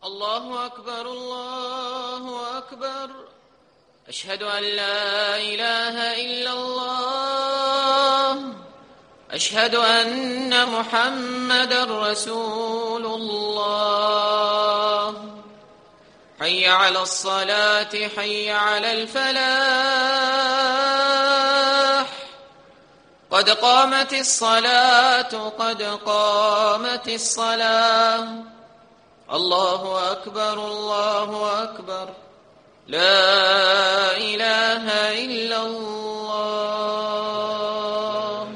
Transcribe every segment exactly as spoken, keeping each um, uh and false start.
الله أكبر الله أكبر. أشهد أن لا إله إلا الله. أشهد أن محمدًا رسول الله. حي على الصلاة حي على الفلاح. قد قامت الصلاة قد قامت الصلاة. الله أكبر الله أكبر. لا إله إلا الله.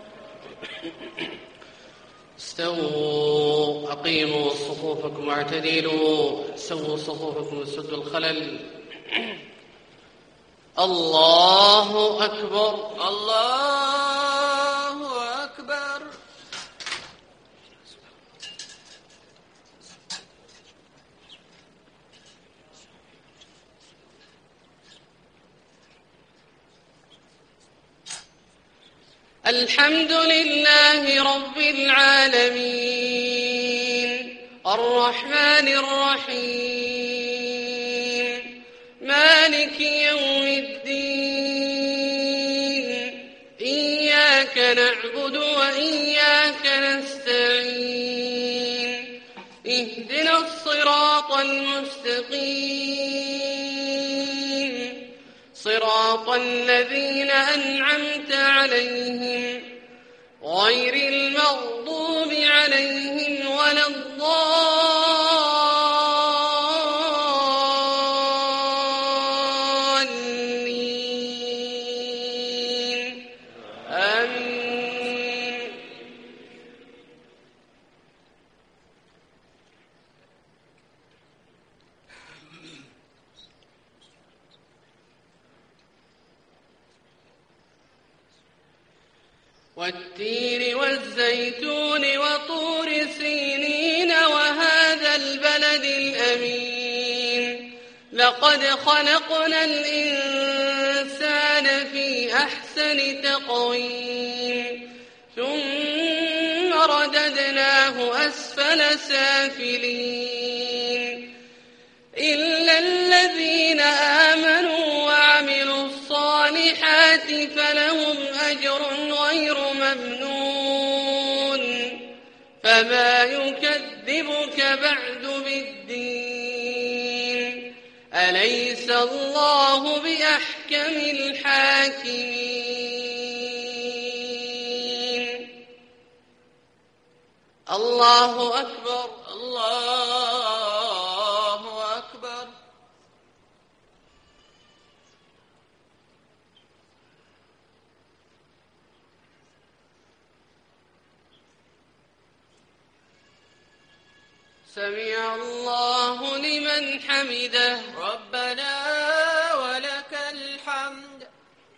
استووا أقيموا صفوفكم واعتدلوا. سووا صفوفكم وسدوا الخلل. الله أكبر الله أكبر. الحمد لله رب العالمين الرحمن الرحيم مالك يوم الدين. إياك نعبد وإياك نستعين. اهدنا الصراط المستقيم صراط الذين أنعمت عليهم غير المغضوب عليهم ولا الضالين. آمين. والتين والزيتون وطور سينين وهذا البلد الأمين. لقد خلقنا الإنسان في أحسن تقويم ثم رددناه أسفل سافلين إلا الذين آمنوا وعملوا الصالحات فلهم أجر غير ممنون. فما يكذبك بعد بالدين. أليس الله بأحكم الحاكمين. الله أكبر الله أكبر. سمع الله لمن حمده. ربنا ولك الحمد.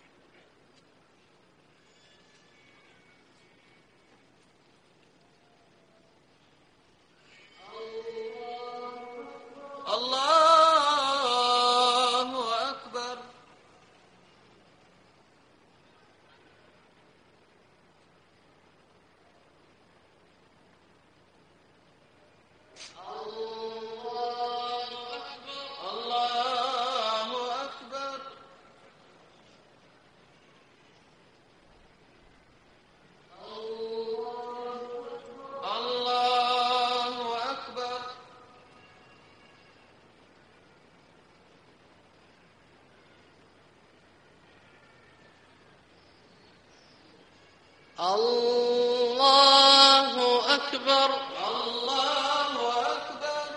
الله أكبر. الله أكبر. الله أكبر. الله أكبر. الله أكبر.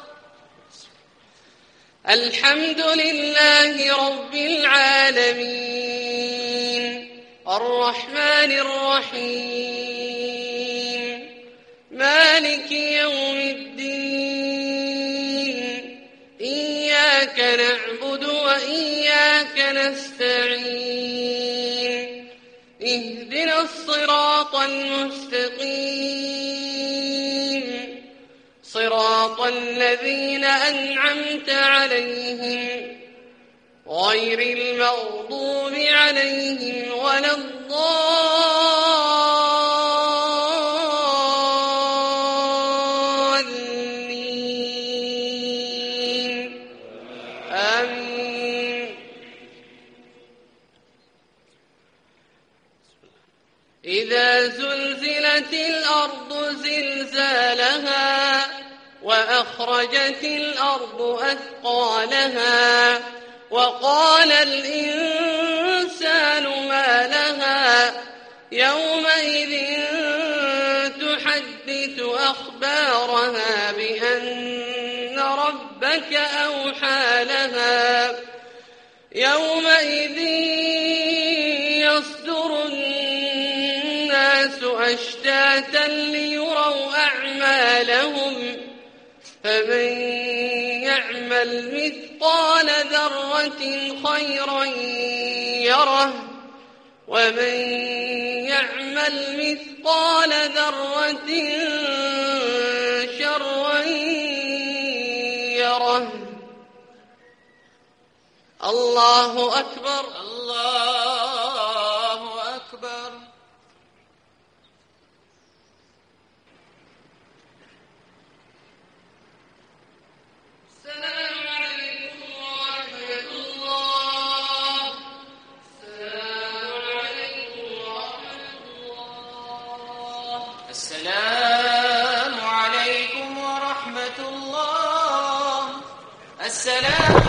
الحمد لله رب العالمين الرحمن الرحيم مالك يوم الدين. إياك نعبد وإياك نستعين. اهدنا الصراط المستقيم صراط الذين أنعمت عليهم غير المغضوب عليهم ولا الضالين. وأزلفت الأرض زلزالها وأخرجت الأرض أثقالها وقال الإنسان ما لها يومئذ تحدث أخبارها بأن ربك أوحى لها يومئذ يصدر الناس أشتاتا ليروا أعمالهم فمن يعمل مثقال ذرة خيرا يره ومن يعمل مثقال ذرة شرا يره. الله أكبر. الله أكبر. السلام عليكم ورحمة الله. السلام عليكم ورحمة الله. السلام